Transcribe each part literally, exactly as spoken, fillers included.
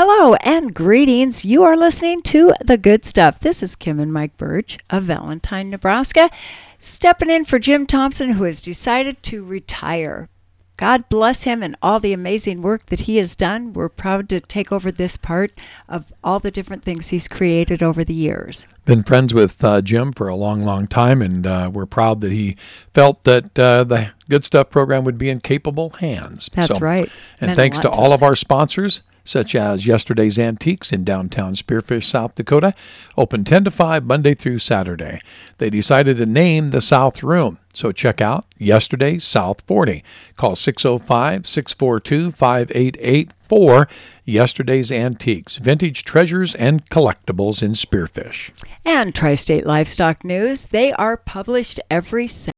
Hello and greetings. You are listening to The Good Stuff. This is Kim and Mike Birch of Valentine, Nebraska, stepping in for Jim Thompson, who has decided to retire. God bless him and all the amazing work that he has done. We're proud to take over this part of all the different things he's created over the years. Been friends with uh, Jim for a long, long time, and uh, we're proud that he felt that uh, the Good Stuff program would be in capable hands. That's so, right. And Meant thanks a to lot all to of us. our sponsors, such as Yesterday's Antiques in downtown Spearfish, South Dakota, open ten to five Monday through Saturday. They decided to name the South Room, so check out Yesterday's South forty. Call six oh five, six four two, five eight eight four. Yesterday's Antiques, vintage treasures and collectibles in Spearfish. And Tri-State Livestock News, they are published every Saturday.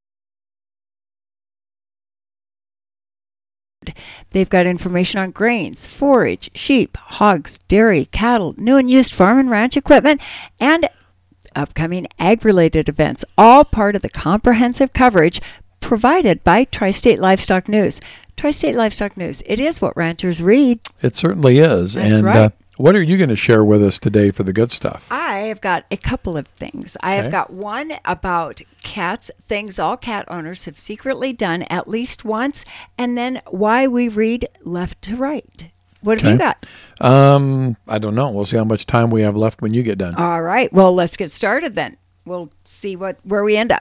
They've got information on grains, forage, sheep, hogs, dairy, cattle, new and used farm and ranch equipment, and upcoming ag-related events, all part of the comprehensive coverage provided by Tri-State Livestock News. Tri-State Livestock News, it is what ranchers read. It certainly is. That's and right. uh, what are you going to share with us today for the good stuff? I have got a couple of things. I Okay. have got one about cats, things all cat owners have secretly done at least once, and then why we read left to right. What have you Okay. got? Um, I don't know. We'll see how much time we have left when you get done. All right. Well, let's get started then. We'll see what where we end up.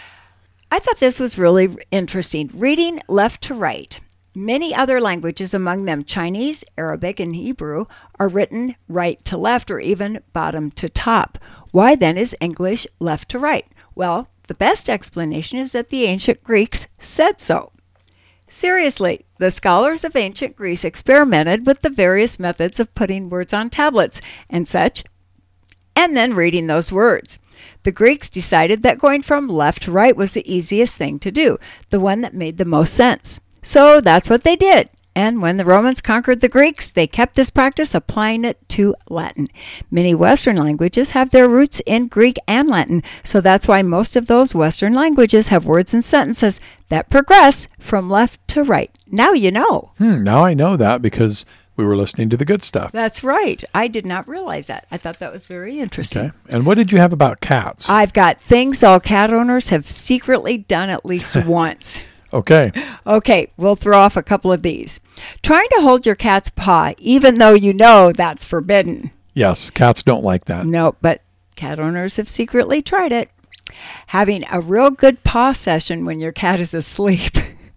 I thought this was really interesting. Reading left to right. Many other languages, among them Chinese, Arabic, and Hebrew, are written right to left or even bottom to top. Why then is English left to right? Well, the best explanation is that the ancient Greeks said so. Seriously, the scholars of ancient Greece experimented with the various methods of putting words on tablets and such, and then reading those words. The Greeks decided that going from left to right was the easiest thing to do, the one that made the most sense. So that's what they did. And when the Romans conquered the Greeks, they kept this practice, applying it to Latin. Many Western languages have their roots in Greek and Latin, so that's why most of those Western languages have words and sentences that progress from left to right. Now you know. Hmm, now I know that because we were listening to the good stuff. That's right. I did not realize that. I thought that was very interesting. Okay. And what did you have about cats? I've got things all cat owners have secretly done at least once. Okay. Okay, we'll throw off a couple of these. Trying to hold your cat's paw, even though you know that's forbidden. Yes, cats don't like that. No, but cat owners have secretly tried it. Having a real good paw session when your cat is asleep.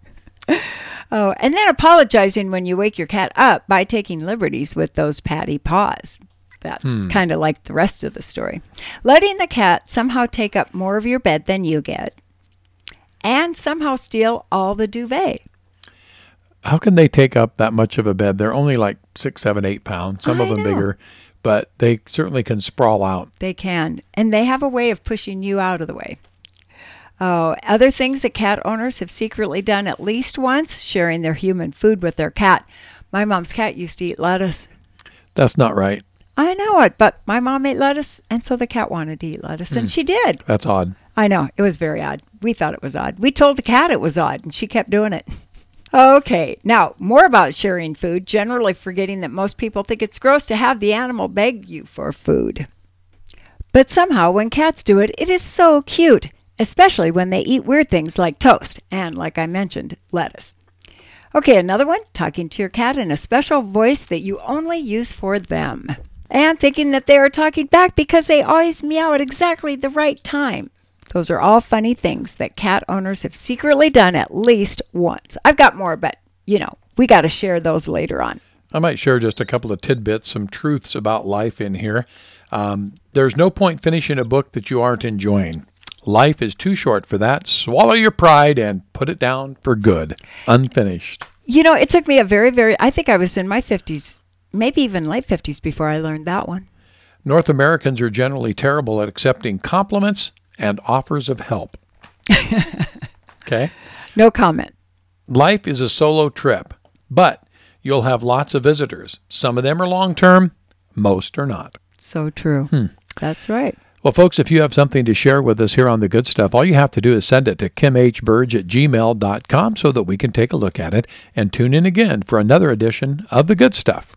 Oh, and then apologizing when you wake your cat up by taking liberties with those patty paws. That's Hmm. kind of like the rest of the story. Letting the cat somehow take up more of your bed than you get. And somehow steal all the duvet. How can they take up that much of a bed? They're only like six, seven, eight pounds. Some I of them know. bigger, but they certainly can sprawl out. They can. And they have a way of pushing you out of the way. Oh, other things that cat owners have secretly done at least once, sharing their human food with their cat. My mom's cat used to eat lettuce. That's not right. I know it, but my mom ate lettuce, and so the cat wanted to eat lettuce, and she did. That's odd. I know. It was very odd. We thought it was odd. We told the cat it was odd, and she kept doing it. Okay, now, more about sharing food, generally forgetting that most people think it's gross to have the animal beg you for food. But somehow, when cats do it, it is so cute, especially when they eat weird things like toast and, like I mentioned, lettuce. Okay, another one, talking to your cat in a special voice that you only use for them. And thinking that they are talking back because they always meow at exactly the right time. Those are all funny things that cat owners have secretly done at least once. I've got more, but, you know, we got to share those later on. I might share just a couple of tidbits, some truths about life in here. Um, there's no point finishing a book that you aren't enjoying. Life is too short for that. Swallow your pride and put it down for good. Unfinished. You know, it took me a very, very, I think I was in my fifties, maybe even late fifties before I learned that one. North Americans are generally terrible at accepting compliments and offers of help. Okay? No comment. Life is a solo trip, but you'll have lots of visitors. Some of them are long-term, most are not. So true. Hmm. That's right. Well, folks, if you have something to share with us here on The Good Stuff, all you have to do is send it to kim h burge at gmail dot com so that we can take a look at it and tune in again for another edition of The Good Stuff.